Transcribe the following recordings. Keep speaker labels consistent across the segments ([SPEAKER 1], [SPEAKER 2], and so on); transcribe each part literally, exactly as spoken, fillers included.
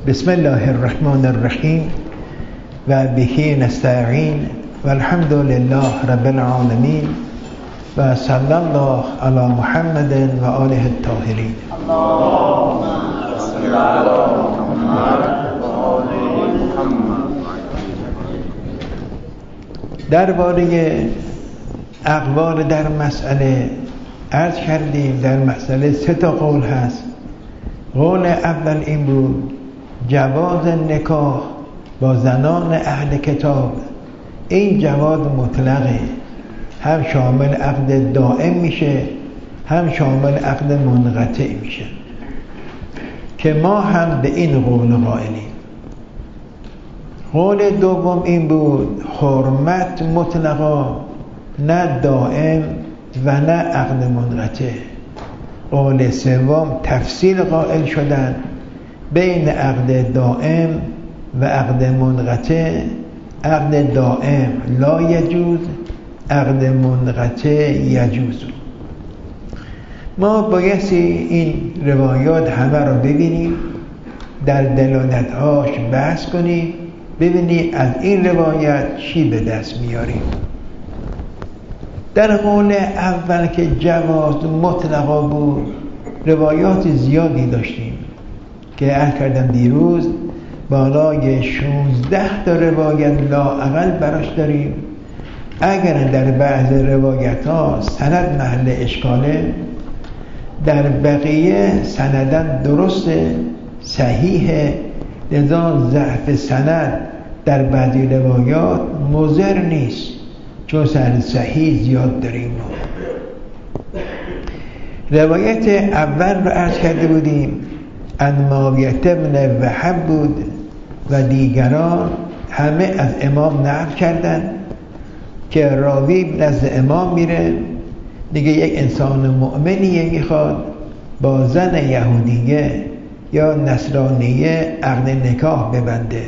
[SPEAKER 1] بسم الله الرحمن الرحیم و به نستعین و الحمد لله رب العالمین و صلی الله علی محمد و آله الطاهرین.
[SPEAKER 2] اللهم صل علی محمد و آل محمد.
[SPEAKER 1] درباره اقوال در مسئله عرض کردیم. در مسئله سه تا قول هست. قول اول این بود جواز نکاح با زنان اهل کتاب. این جواز مطلقه، هم شامل عقد دائم میشه هم شامل عقد منقطع میشه، که ما هم به این قول قائلیم. قول دوم این بود حرمت مطلقا، نه دائم و نه عقد منقطع. قول سوم تفصیل قائل شدن بین عقد دائم و عقد منقطع. عقد دائم لا یجوز، عقد منقطع یجوز. ما بایستی این روایات همه رو ببینیم، در دلالتهاش بحث کنیم، ببینیم از این روایت چی به دست میاریم. در قول اول که جواز مطلقا بود روایات زیادی داشتیم که عرض کردم دیروز بالای شانزده تا روایت لااقل براش داریم. اگر در بعض روایت ها سند محل اشکاله، در بقیه سندن درسته صحیحه، لذا ضعف سند در بعضی روایات مضر نیست، چون سند صحیح زیاد داریم. روایت اول رو عرض کرده بودیم، ان معاویه بن وهب بود و دیگران همه از امام نقل کردن که راوی نزد امام میره دیگه یک انسان مؤمنیه میخواد با زن یهودیه یا نصرانیه عقد نکاح ببنده.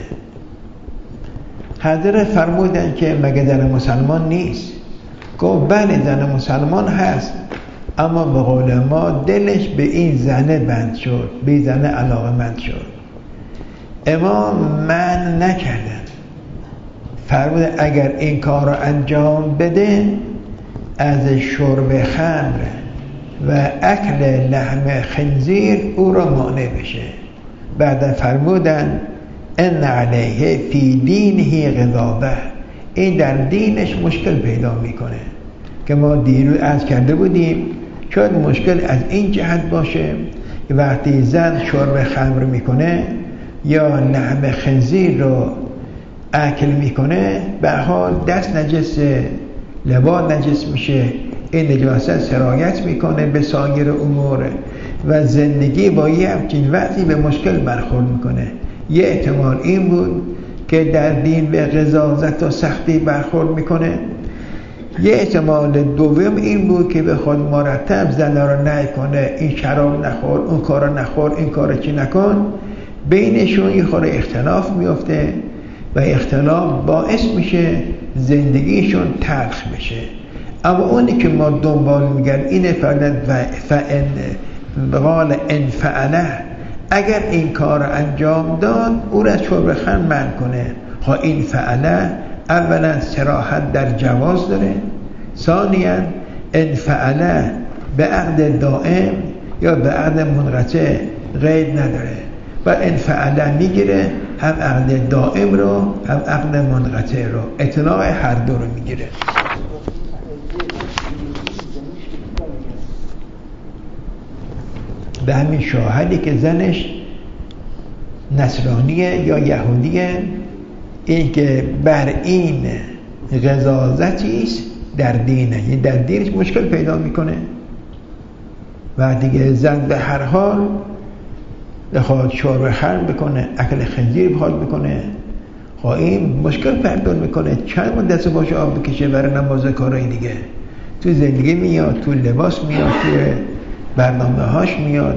[SPEAKER 1] حضرت فرمودن که مگه زن مسلمان نیست؟ گفت بله زن مسلمان هست، اما به قول ما دلش به این زنه بند شد، به این زنه علاقه مند شد. امام من نکردن، فرمود اگر این کار رو انجام بده از شرب خمر و اکل لحم خنزیر او را مانع بشه. بعد فرمودن ان علیه فی دینه غضابه، این در دینش مشکل پیدا میکنه، که ما دیروز عرض کرده بودیم شاید مشکل از این جهت باشه که وقتی زن شرب خمر میکنه یا لحم خنزیر رو اکل میکنه به حال دست نجسه، لباس نجس میشه، این نجاست سرایت میکنه به سایر امور و زندگی با یه همچین وقتی به مشکل برخورد میکنه. یه احتمال این بود که در دین به غضاضت و سختی برخورد میکنه. یه احتمال دوم این بود که به خود مرتب زن را نهی کنه، این شراب نخور، اون کارا نخور، این کارا چی نکن. بینشون یه خورده اختلاف میفته و اختلاف باعث میشه زندگیشون تلخ بشه. اما اونی که ما دنبال میگن اینه فعلا فعن قال ان فعله، اگر این کار انجام داد او را شرب خمر منع کنه. ها این فعله اولا صراحت در جواز داره، ثانیا ان فعله به عقد دائم یا به عقد منقطع قید نداره و ان فعله میگیره هم عقد دائم رو هم عقد منقطع رو، اطلاع هر دو رو میگیره. به همین شاهدی که زنش نصرانیه یا یهودیه، این که بر این غضاضتی است در دینه، یعنی در دینش مشکل پیدا میکنه و دیگه زن به هر حال بخواد شرب خمر بکنه، اکل خنزیر بخواد بکنه، خب این مشکل پیدا میکنه. چند مدت دست باشه آب بکشه برای نماز کارهای دیگه، تو زندگی میاد، تو لباس میاد، تو برنامه هاش میاد.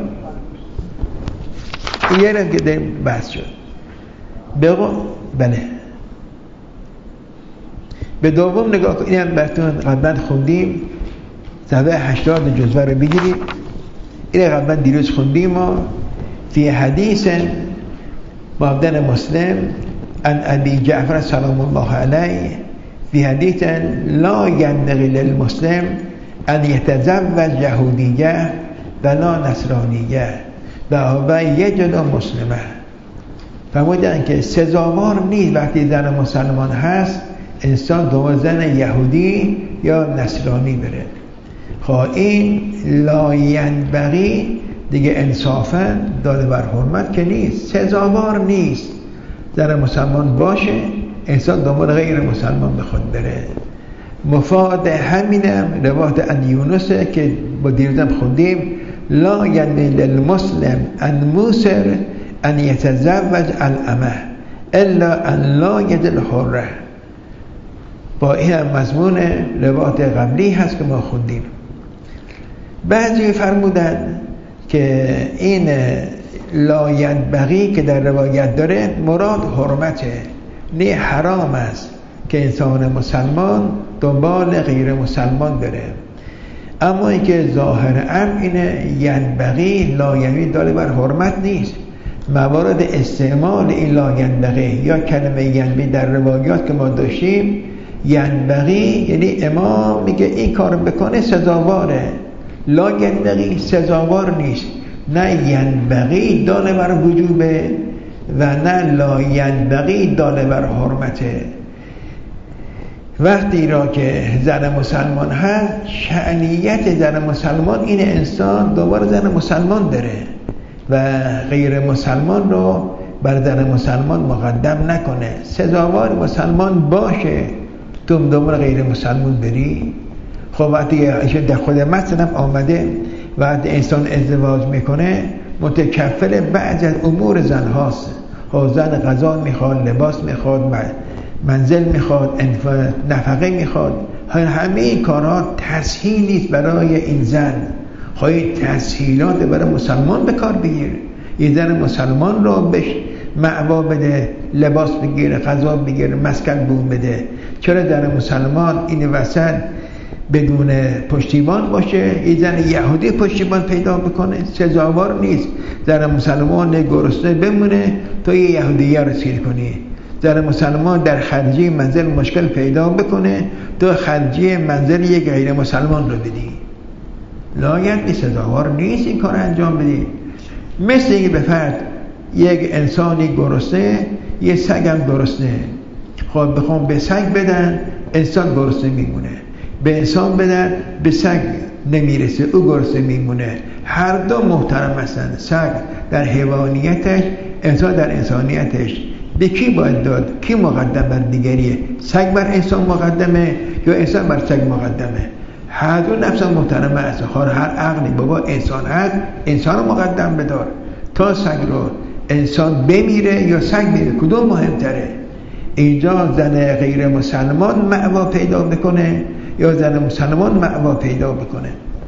[SPEAKER 1] یه رنگ که داریم بحث شد. بگو بله به دوم نگاه کن. این هم براتون قبلا خوندیم، صفحه هشتاد جزوه رو بگیرید. این قبلا دیروز خوندیم ما فی حدیث وابدن مسلم عن أبي جعفر سلام الله عليه في حديث لا ينبغي للمسلم أن يتزوج يهودية ولا نصرانیه و هو یجد مسلمه. فرمودن که سزاوار نیست وقتی زن مسلمان هست انسان دو زن یهودی یا نصرانی بره. خب این لا ینبغی دیگه انصافا داده بر حرمت که نیست، سزاوار نیست زن مسلمان باشه انسان دنبال غیر مسلمان بخواد بره. مفاد همینم روایت ان یونسه که با دیروزم خوندیم لا ینبغی للمسلم ان موسر ان یتزوج الامه الا ان لا یجد الحره. با این هم مضمون روایت قبلی هست که ما خوندیم. بعضی فرمودن که این لا ینبغی که در روایت داره مراد حرمته، نه حرام است که انسان مسلمان دنبال غیر مسلمان بره. اما این که ظاهر امر اینه ینبغی لا ینبغی داره بر حرمت نیست. موارد استعمال این لا ینبغی یا کلمه ینبغی در روایات که ما داشتیم، ینبغی یعنی امام میگه این کار بکنه سزاواره، لا ینبغی سزاوار نیست. نه ینبغی داله بر وجوبه و نه لا ینبغی داله بر حرمته. وقتی را که زن مسلمان هست شأنیت زن مسلمان این انسان دوباره زن مسلمان داره و غیر مسلمان رو بر زن مسلمان مقدم نکنه. سزاوار مسلمان باشه تو دوباره غیر مسلمان بری. خب وقتی در خود متن آمده وقتی انسان ازدواج میکنه متکفل بعض از امور زن هاست. خب زن غذا میخواد، لباس میخواد، منزل میخواد، نفقه میخواد. همه این کارها تسهیل نیست برای این زن. خواهی تسهیلات برای مسلمان به کار بگیر. این زن مسلمان رو بهش معوا بده، لباس بگیر، غذا بگیر، مسکن بون بده. چرا زن مسلمان این وسط بدون پشتیبان باشه یه زن یهودی پشتیبان پیدا بکنه؟ سزاوار نیست. زن مسلمان گرسنه بمونه تو یه یهودیه رو سیر کنی. زن مسلمان در خرجی منزل مشکل پیدا بکنه تو خرجی منزل یک غیر مسلمان رو بدی. لایت سزاوار نیست این کار انجام بدی. مثل اینکه به فرد یک انسانی گرسنه یه سگ هم گرسنه، خب بخوام به سگ بدن انسان گرسنه میمونه، به انسان بدن به سگ نمیرسه او گرسنه میمونه. هر دو محترم هستن، سگ در حیوانیتش انسان در انسانیتش. به کی باید داد؟ کی مقدم بر دیگریه؟ سگ بر انسان مقدمه یا انسان بر سگ مقدمه؟ هر دو نفس محترمه است. هر عقلی بابا انسان هست انسان رو مقدم بدار تا سگ رو. انسان بمیره یا سگ میره کدوم مهمتره؟ اینجا زن غیر مسلمان معوا پیدا بکنه یا زن مسلمان معوا پیدا بکنه؟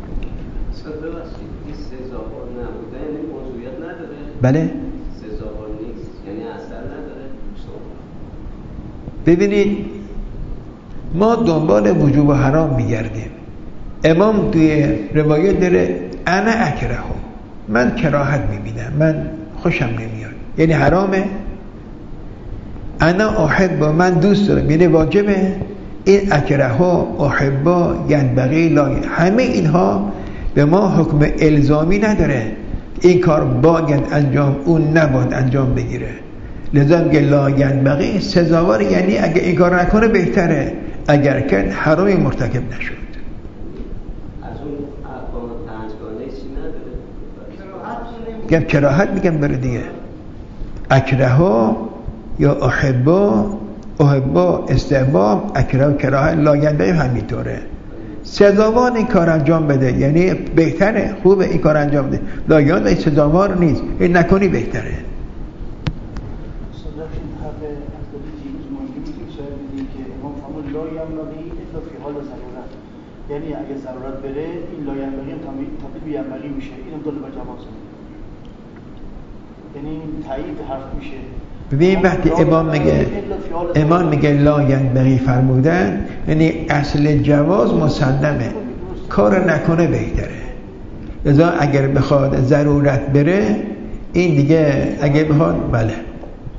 [SPEAKER 3] سزاوار نبوده یعنی موضوعیت نداره.
[SPEAKER 1] بله
[SPEAKER 3] سزاوار نیست یعنی اثر نداره.
[SPEAKER 1] ببینید ما دنبال وجوب و حرام میگردیم. امام توی روایت داره انا اکره، من کراهت میبینم، من خوشم نمیاد، یعنی حرامه. انا احب، من دوست دارم، یعنی واجبه. این اکره احب ینبغی لا، همه اینها به ما حکم الزامی نداره. این کار باید انجام اون نباید انجام بگیره. لذا میگه لا ینبغی سزاوار، یعنی اگه این کار نکنه بهتره، اگر کرد حرامی مرتکب نشد.
[SPEAKER 3] از اون احکام پنجگانه چی نداره؟
[SPEAKER 1] میگم کراهت، میگم بره دیگه. اکره یا احب، احب استحباب، اکره کراهت، لا ینبغی همینطوره. سزاوار این کار انجام بده، یعنی بهتره، خوبه این کار انجام بده. لا ینبغی سزاوار نیست، این نکنی بهتره.
[SPEAKER 4] یعنی اگه ضرورت بره این لا ینبغی تبدیل به ینبغی میشه، اینم دل به جواز. یعنی تایید حرف میشه.
[SPEAKER 1] ببین وقتی امام میگه امام میگه لا ینبغی فرمودن یعنی اصل جواز مسلمه، کار نکنه بهتره. لذا اگر بخواد ضرورت بره این دیگه اگه بخواد بله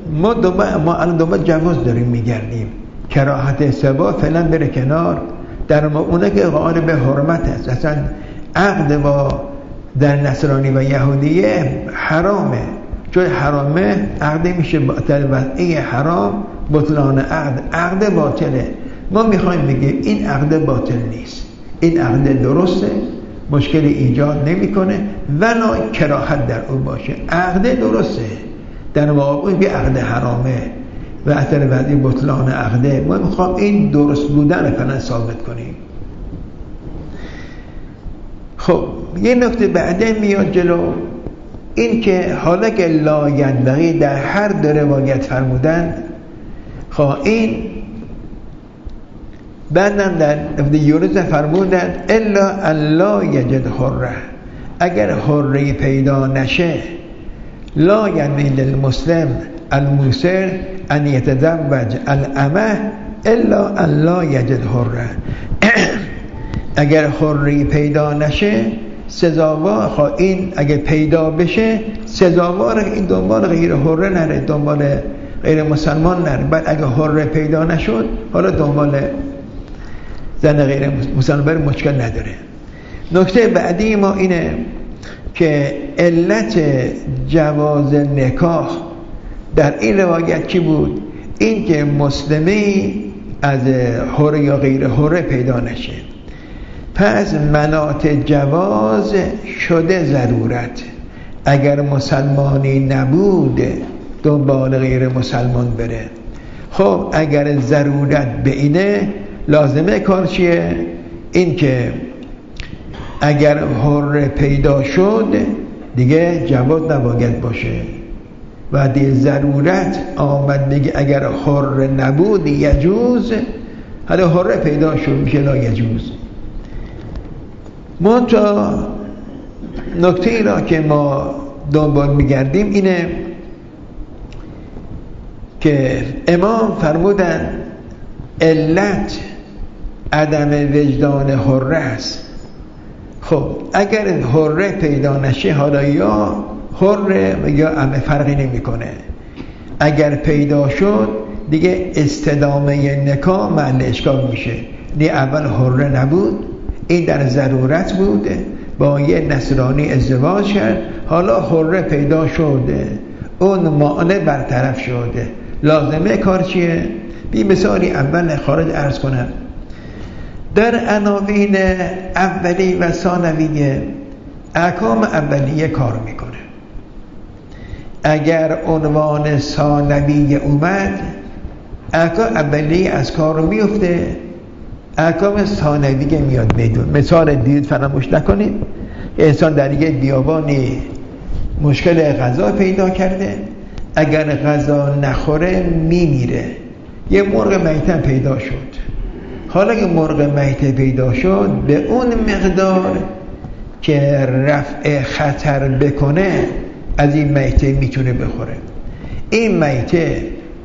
[SPEAKER 1] ما دنبال ما الان دنبال جواز داریم میگردیم. کراهت سبا فعلا بره کنار. در ما اونه که قائل به حرمت است. اصلا عقد با در نصرانی و یهودیه حرامه، چون حرامه عقد میشه باطل و این حرام بطلان عقد، عقد باطله. ما میخوایم بگیم این عقد باطل نیست، این عقد درسته، مشکلی ایجاد نمیکنه ولی کراهت در اون باشه. عقد درسته، در واقع این عقد حرامه و اثر بعدی بطلان عقده. ما میخوایم این درست بودن فعلا ثابت کنیم. خب یه نکته بعده میاد جلو، این که حالا که لا ینبغی در هر دو روایت فرمودن، خب این بعدم در ابن یونس فرمودن الا الا یجد حره، اگر حره پیدا نشه لا یعنی للمسلم الموسر ان یتزوج الامه الا الا یجد حره. اگر حره پیدا نشه سزاوار، خب این اگه پیدا بشه سزاوار این دنبال غیر حره نره، دنبال غیر مسلمان نره. بعد اگه حره پیدا نشد حالا دنبال زن غیر مسلمان مشکل نداره. نکته بعدی ما اینه که علت جواز نکاح در این روایت چی بود؟ این که مسلمی از حره یا غیر حره پیدا نشه. پس مناط جواز شده ضرورت. اگر مسلمانی نبود دنبال غیر مسلمان بره. خب اگر ضرورت به اینه لازمه کار چیه؟ این که اگر حره پیدا شد دیگه جواز نباید باشه و دیگه ضرورت آمد دیگه اگر حره نبود یجوز، حالا حره پیدا شد میشه لا یجوز. ما تا نکته ای را که ما دنبال میگردیم اینه که امام فرمودن علت عدم وجدان حره است. خب اگر حره پیدا نشه حالا یا حره یا امه فرقی نمیکنه. اگر پیدا شد دیگه استدامه نکاح محل اشکال میشه. دی اول حره نبود، این در ضرورت بوده، با یه نصرانی ازدواج کرد، حالا حره پیدا شده، اون مانع برطرف شده. لازمه کار چیه؟ بی مثالی اول خارج عرض کنم. در عناوین اولی و ثانویه احکام اولیه کار میکنه. اگر عنوان ثانویه اومد احکام اولیه از کار میفته، احکام ثانویه میاد بدون. مثال دید فراموش نکنید، انسان در یه بیابانی مشکل غذا پیدا کرده، اگر غذا نخوره میمیره. یه مرغ میتم پیدا شد، حالا که مرغ میته پیدا شد به اون مقدار که رفع خطر بکنه از این میته میتونه بخوره. این میته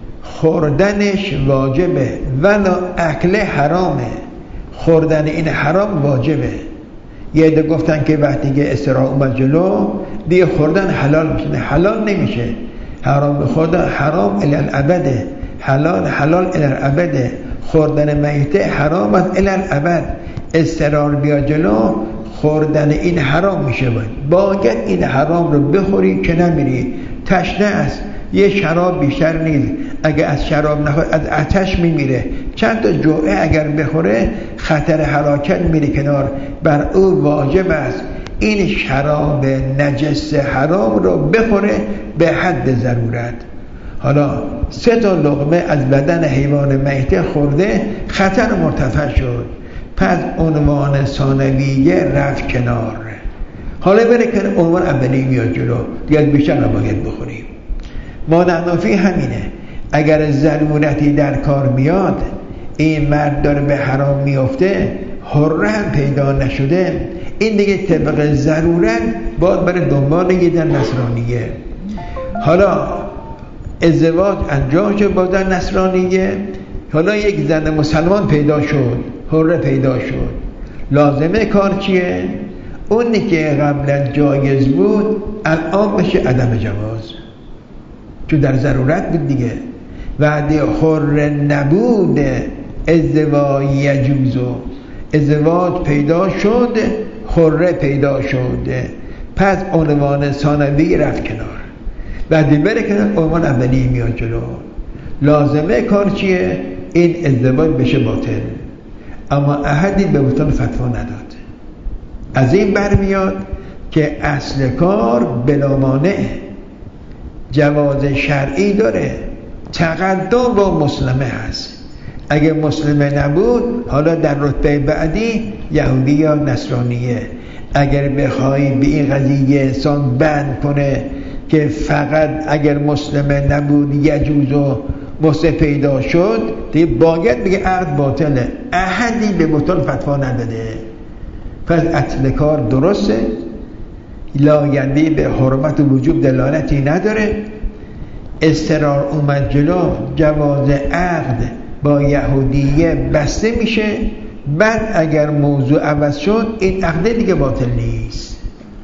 [SPEAKER 1] خوردنش واجبه ولا اکل حرامه. خوردن این حرام واجبه. یه عده گفتن که وقتی که استراحت اومد جلو دیگه خوردن حلال میشه. حلال نمیشه. حرام خوردن حرام الی الابد، حلال حلال الی الابد. خوردن میته حرام است الی الابد. استراحت بیا جلو خوردن این حرام میشه. باید این حرام رو بخوری که نمیری. تشنه است، یه شراب بیشتر نیست. اگر از شراب نخوره از آتش میمیره. چند تا جرعه اگر بخوره خطر هلاکت میره کنار. بر او واجب است این شراب نجس حرام رو بخوره به حد ضرورت. حالا سه تا لقمه از بدن حیوان میته خورده خطر مرتفع شد، پس عنوان ثانویه رفت کنار. حالا بره که عنوان اولی میاد جلو، دیگه بیشتر نباید بخوریم. مانعنافی همینه. اگر ضرورتی در کار میاد، این مرد داره به حرام میفته، حره هم پیدا نشده، این دیگه طبق ضرورت باید بره دنبال یه در نصرانیه. حالا ازدواج انجام شد با در نصرانیه، حالا یک زن مسلمان پیدا شد، حره پیدا شد. لازمه کار چیه؟ اونی که قبلا جایز بود الان بشه عدم جواز. چون در ضرورت بود دیگه. وقتی حر نبود ازدواج یجوزو، ازدواج پیدا شد، حره پیدا شد، پس عنوان ثانوی رفت کنار. وقتی بره کنار عنوان اولی میاد جلو. لازمه کار چیه؟ این ازدواج بشه باطل، اما احدی به بطلان فتوا نداد. از این برمیاد که اصل کار بلا مانع جواز شرعی داره، تقدم با مسلمه هست. اگه مسلمه نبود حالا در رتبه بعدی یهودی یا نصرانیه. اگر بخوای به این قضیه انسان بند کنه که فقط اگر مسلمه نبود یجوز و مسلم پیدا شد، دیگه باید بگه عقد باطله. احدی به بطل فتوا نداده. پس اصل کار درسته، لاینده به حرمت و وجوب دلالتی نداره. استقرار اومد جلو، جواز عقد با یهودیه بسته میشه. بعد اگر موضوع عوض شد این عقد دیگه باطل نیست.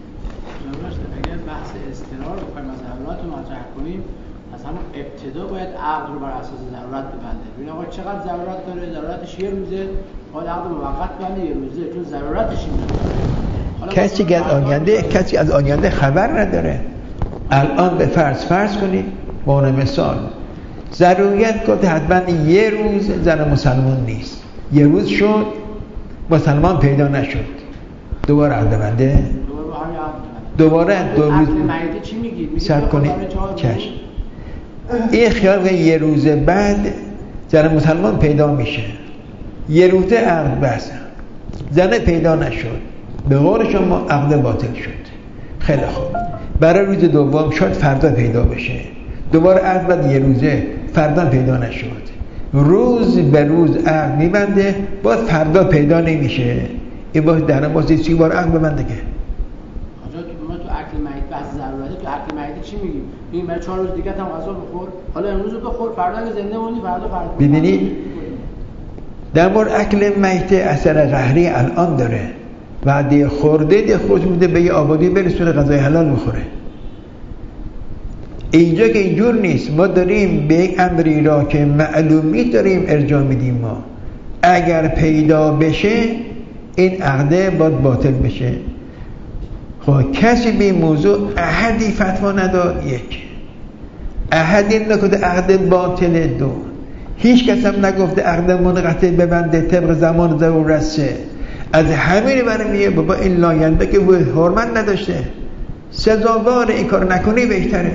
[SPEAKER 5] اگر بحث استقرار رو بخوایم از ضرورت رو مطرح کنیم، از همون ابتدا باید عقد رو بر اساس ضرورت ببنده. ببین آقا چقدر ضرورت داره، ضرورتش یه روزه، حالا عقد موقت بنده یه روزه، چون ضرورتش این داره.
[SPEAKER 1] کسی که از آینده کسی از آینده خبر نداره. الان به فرض فرض کنید به عنوان مثال ضرورت گفته حتما یه روز زن مسلمان نیست، یه روز شد مسلمان پیدا نشد، دوباره عقد بنده، دوباره دو روز
[SPEAKER 5] چی میگید؟
[SPEAKER 1] صبر کنید چشم. این خیال که یه روز بعد زن مسلمان پیدا میشه، یه روزه عقد بس، زن پیدا نشد، به قول شما عقد باطل شد. خیلی خوب، برای روز دوم شد فردا پیدا بشه، دوباره عقد بعد یه روزه، فردا پیدا نشد، روز به روز عقد میبنده، باز فردا پیدا نمیشه. این باز در بازی سی بار عقد ببنده که
[SPEAKER 5] حالا ما تو عقد میت بحث ضرورته، تو عقد میت چی میگیم؟ میگیم برای چهار روز دیگه هم غذا بخور، حالا امروز رو بخور، فردا اگه زنده موندی فردا فردا.
[SPEAKER 1] ببینید در مورد اکل میت اثر قهری الان داره. وعده خورده دی خودش میده به یه آبادی برسونه غذای حلال بخوره. اینجا که اینجور نیست، ما داریم به یک امری را که معلومی داریم ارجاع میدیم. ما اگر پیدا بشه این عقده باید باطل بشه. خب کسی به این موضوع احدی فتوا نداد. یک احدی نگفته عقد باطل. دو هیچ کس هم نگفته عقد منقطع ببنده طبق زمان ضرورت. سه از همین برمیه بابا این لاینده که حرمت نداشته، سزاوار این کار نکنی بهتره.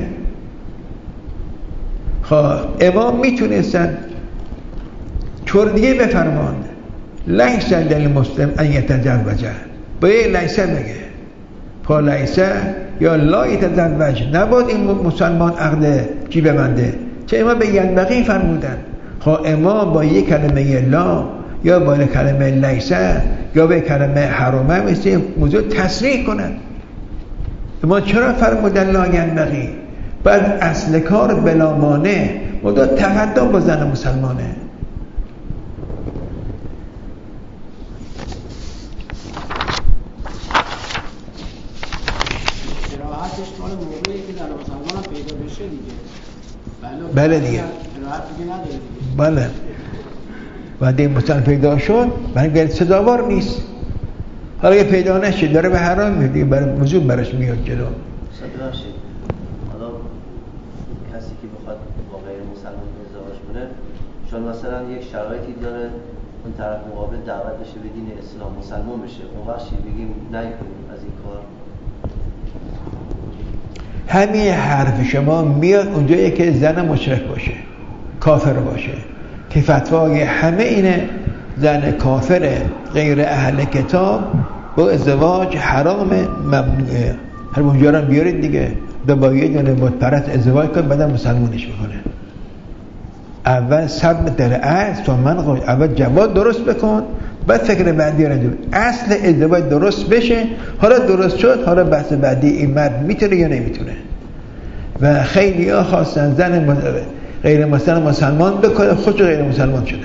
[SPEAKER 1] خب امام میتونستن طور دیگه بفرمان لیس للمسلم ان یتزوج، با یه لیسه بگه پا لیسه یا لا یتزوج، نباید این مسلمان عقد چی ببنده. چه امام به ینبغی فرمودن. خب امام با یک کلمه لا یا با کلمه لیسه یا به کلمه حرامه مثل موضوع تصریح کنند. ما چرا فرمودن لا ینبغی؟ بعد اصل کار بلا مانع مدت تقدم با زن مسلمانه.
[SPEAKER 5] قرائتش مال موقعی که زن مسلمان هم پیدا بشه دیگه.
[SPEAKER 1] بله دیگه.
[SPEAKER 5] قرائت دیگه نداره دیگه.
[SPEAKER 1] بله. بعد این مسلمان پیدا شد برای سزاوار نیست. حالا که پیدا نشد داره به حرام میاد دیگه، برای وجوب براش میاد جلو.
[SPEAKER 6] صداشید حالا کسی که بخواد با غیر مسلمان ازدواج کنه، چون مثلا یک شرایطی داره اون طرف مقابل دعوت بشه به دین اسلام، مسلمان بشه، اون وقت چی بگیم نکنیم از این کار؟
[SPEAKER 1] همین حرف شما میاد اونجایی که زن مشرک باشه، کافر باشه، که فتوای همه اینه زن کافر غیر اهل کتاب با ازدواج حرام ممنوعه. هر اونجا رو بیارید دیگه، دو با یه دونه بت پرست ازدواج کنه بعد مسلمونش میکنه. اول صبر در اصل تو من قول اول جواب درست بکن بعد فکر بعدی رو انجام. اصل ازدواج درست بشه، حالا درست شد حالا بحث بعدی این مرد میتونه یا نمیتونه. و خیلی ها خواستن زن غیر مسلمان مسلمان بکنه، خودشو غیر مسلمان شده.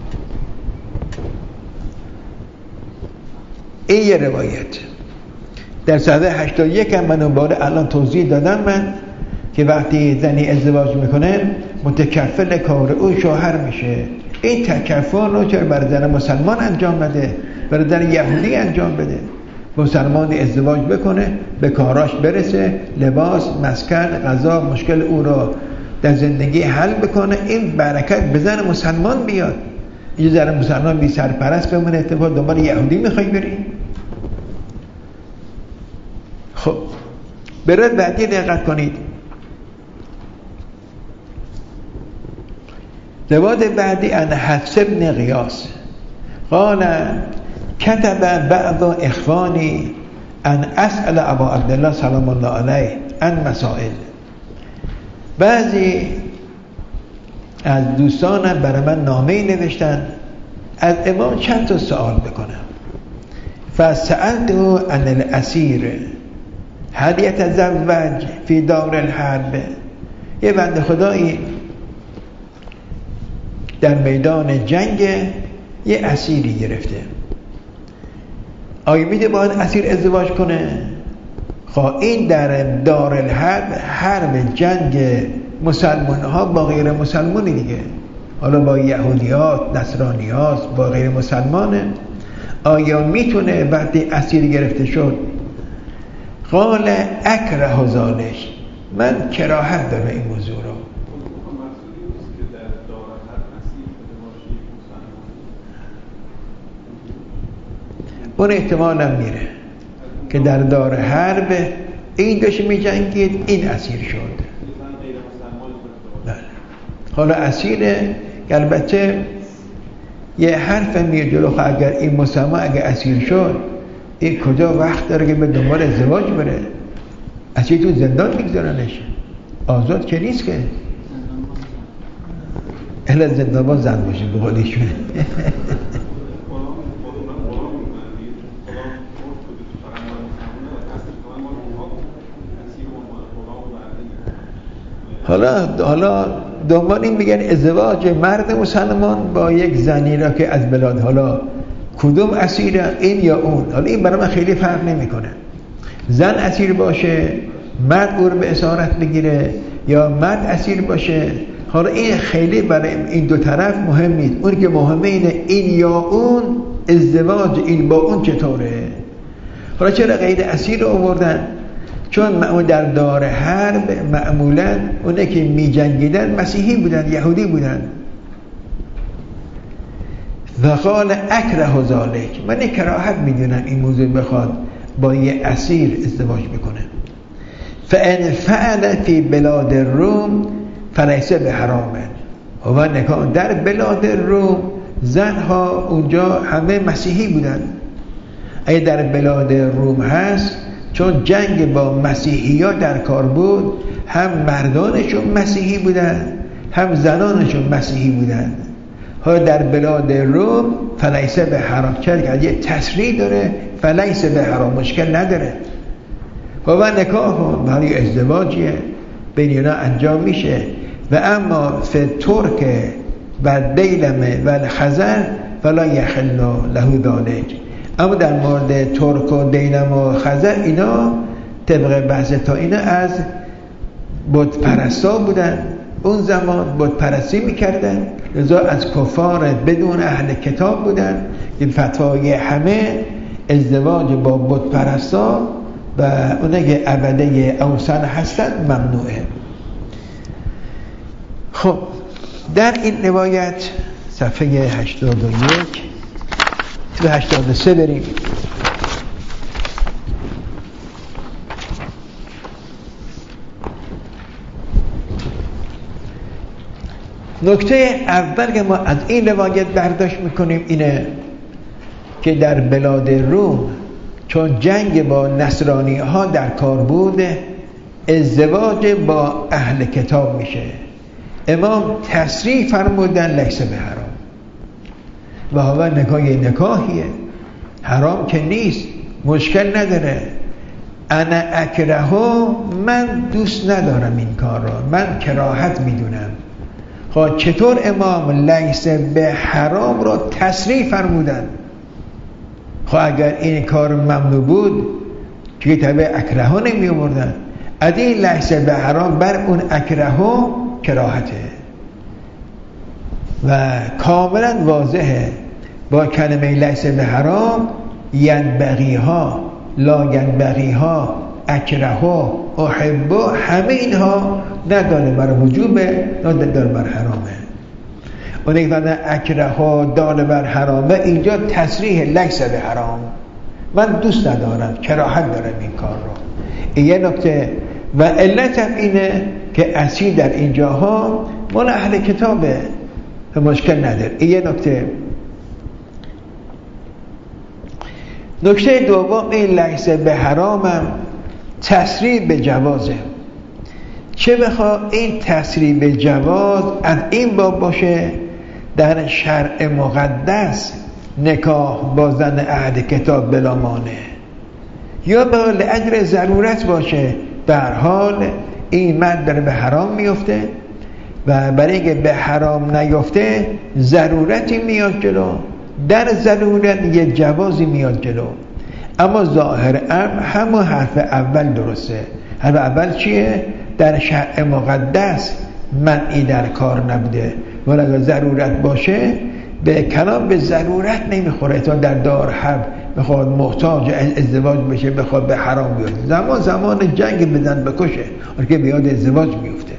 [SPEAKER 1] این یه روایت. در صفحه هشتاد و یک هم من باره الان توضیح دادم. من که وقتی زنی ازدواج میکنه متکفل کار او شوهر میشه. این تکفل رو چرا برای زن مسلمان انجام بده، برای زن یهودی انجام بده؟ مسلمانی ازدواج بکنه، به کاراش برسه، لباس، مسکن، غذا، مشکل او رو در زندگی حل بکنه، این برکت به زن مسلمان بیاد. یه زن مسلمان بی سرپرست بمونه، اتفاق دنبال یهودی میخوای بری؟ خب برای بعدی دقت کنید. روایت بعدی ان حفص بن غیاث قال كتب بعض اخواني ان اسال ابا عبدالله سلام الله علیه عن مسائل. بعضی از دوستانم برای من نامه‌ای نوشتن از امام چند تا سوال بکنم. فسألته عن الاسیر هل يتزوج في دار الحرب. یه بنده خدایی در میدان جنگ یه اسیری گرفته، آیا میده باید اسیر ازدواج کنه؟ خواه این در دار الحرب، حرب جنگ مسلمان ها با غیر مسلمانی دیگه، حالا با یهودیات، نصرانیات، با غیر مسلمانه، آیا میتونه وقتی اسیر گرفته شد؟ قال اکره ذلک، من کراهت دارم این موضوع رو. اون احتمالم میره که در دار حرب این داشت می جنگید، این اسیر شد. بله. حالا اسیره که البته یه حرف میره جلو، اگر این مسلمان اگر اسیر شد این کجا وقت داره که به دنبال ازدواج بره؟ اسیر تو زندان میگذارنش، آزاد که نیست که. اهل زندان با زن باشه به قولیشون. حالا حالا دنبال این میگن ازدواج مرد مسلمان با یک زنی را که از بلاد، حالا کدوم اسیر، این یا اون؟ حالا این برای من خیلی فرق نمیکنه. زن اسیر باشه، مرد او رو به اسارت بگیره، یا مرد اسیر باشه، حالا این خیلی برای این دو طرف مهم نیست. اون که مهمه اینه این یا اون، ازدواج این با اون چطوره. حالا چرا قید اسیر رو آوردن؟ چون اون در دار حرب معمولا اونه که می جنگیدن مسیحی بودن، یهودی بودن. و قال اکره ذلک، من کراهت میدونم این موضوع بخواد با یه اسیر ازدواج بکنه. فان فعل فی بلاد الروم فلیس بحرام. و نکاح در بلاد روم، زنها اونجا همه مسیحی بودن. اگه در بلاد روم هست، چون جنگ با مسیحی ها در کار بود، هم مردانشون مسیحی بودن هم زنانشون مسیحی بودن. ها در بلاد روم فلیس به حرام، چرا یه تصریح داره فلیس به حرام، مشکل نداره. و و نکاح برای ازدواجیه بین اینا انجام میشه. و اما فی ترک و دیلمه و الخزر فلا یحل له ذلک. اما در مورد ترک و دیلم و خزر، اینا طبق بحث تا اینا از بت پرستا بودن، اون زمان بت پرستی میکردن، لذا از کفار بدون اهل کتاب بودن. این فتوای همه ازدواج با بت پرستا و اونه که عبده اوثان هستن ممنوعه. خب در این روایت صفحه هشتاد و یک و هشتاد و سه بریم. نکته اول که ما از این روایت برداشت میکنیم اینه که در بلاد روم چون جنگ با نصرانی ها در کار بود، ازدواج با اهل کتاب میشه. امام تصریح فرمودن لیس به حرام. و هوا نکاح نکاحیه، حرام که نیست، مشکل نداره. انا اکرهو، من دوست ندارم این کار را، من کراهت میدونم. خب چطور امام لیس به حرام را تصریح فرمودن؟ خب اگر این کار ممنوع بود که طبع اکرهو نمی آوردن. از این لحظه به حرام بر اون اکرهو کراهته و کاملا واضحه با کلمه لحظه به حرام ینبغی ها، لا ینبغی ها، اکرهو، احبو، همه اینها نه داره بر وجوبه نه داره بر حرامه. اون یک دانه اکرهو داره بر حرامه، اینجا تصریح لحظه به حرام، من دوست ندارم، کراهت دارم این کار رو. این یه نکته و علت هم اینه که اسیر در اینجاها مال اهل کتابه و مشکل نداره. این یه نکته. نکته دوم این لحظه به حرامم تصریح به جوازه. چه بخواه این تصریح به جواز از این باب باشه در شرع مقدس نکاح با زن اهل کتاب بلا مانع، یا به لأجل ضرورت باشه، در حال این مرد داره به حرام میفته و برای اینکه به حرام نیفته ضرورتی میاد جلو، در ضرورت یه جوازی میاد جلو. اما ظاهر امر همون حرف اول درسته. حرف اول چیه؟ در شرع مقدس منعی در کار نبوده، ولی اگر ضرورت باشه به کلام به ضرورت نمیخوره. تا در دار حرب بخواد محتاج ازدواج بشه بخواد به حرام بیاد، زمان زمان جنگ بزن بکشه که بیاد ازدواج میفته.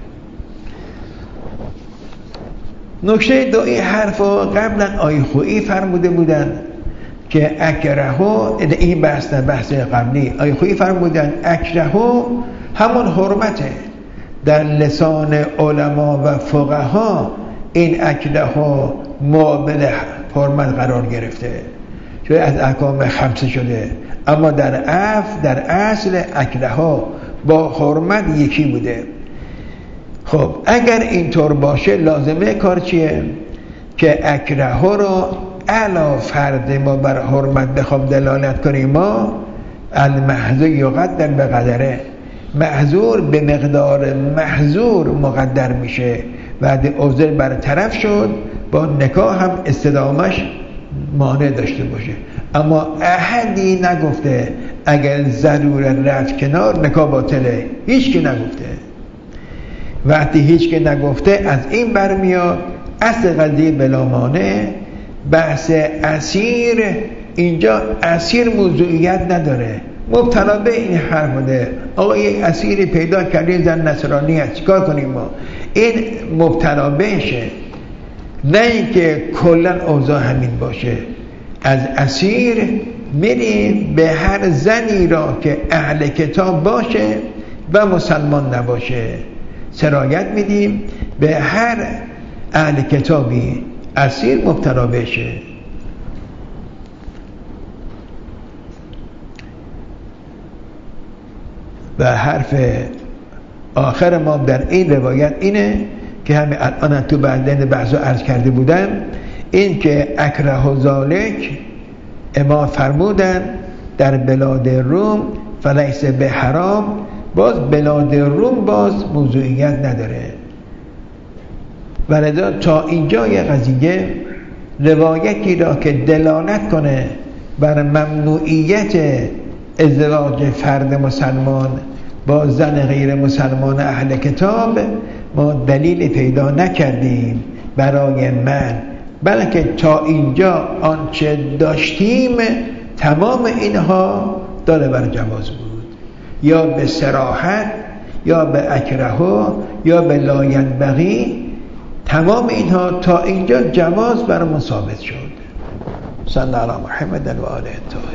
[SPEAKER 1] نکته دو این حرفا قبلا آیه خویی فرموده بودن که اکرهو، این بحث نه بحث قبلی، آیه خویی فرمودن اکرهو همون حرمته. در لسان علما و فقها این اکرهو مقابل حرمت قرار گرفته، چون از احکام خمسه شده، اما در اف در اصل اکرهو با حرمت یکی بوده. خب اگر اینطور باشه لازمه کار چیه؟ که اکرهو رو علا فرد ما بر حرمت بخوام دلالت کنیم، ما المحظور یقدر به قدره، محظور به مقدار محظور مقدر میشه. بعد عذر برطرف شد با نکاح هم استدامش مانع داشته باشه. اما احدی نگفته اگر ضرورت رفت کنار نکاح باطله، هیچ که نگفته. وقتی هیچ که نگفته از این برمیاد اصل قضیه بلا مانع. بحث اسیر اینجا اسیر موضوعیت نداره، مبتلا به این حرف بوده آقا یک اسیری پیدا کردی زن نصرانی هست چیکار کنیم ما؟ این مبتلا بهشه، نه اینکه کلا اوضاع همین باشه. از اسیر میریم به هر زنی را که اهل کتاب باشه و مسلمان نباشه، سرایت میدیم به هر اهل کتابی اسیر مبتلا بشه. و حرف آخر ما در این روایت اینه که همین الان تو بعدین بحثو عرض کرده بودم، این که اکره ذالک اما فرمودن در بلاد روم فلیس به حرام، باز بلاد روم باز موضوعیت نداره. ولذا تا اینجا یه قضیه روایتی را که دلالت کنه بر ممنوعیت ازدواج فرد مسلمان با زن غیر مسلمان اهل کتاب ما دلیل پیدا نکردیم برای من، بلکه تا اینجا آنچه داشتیم تمام اینها داره بر جواز بود، یا به صراحت یا به اکرهو یا به لا ینبغی، تمام اینها تا اینجا جواز برامون ثابت شد. صلی الله علی محمد و آله الطاهرین.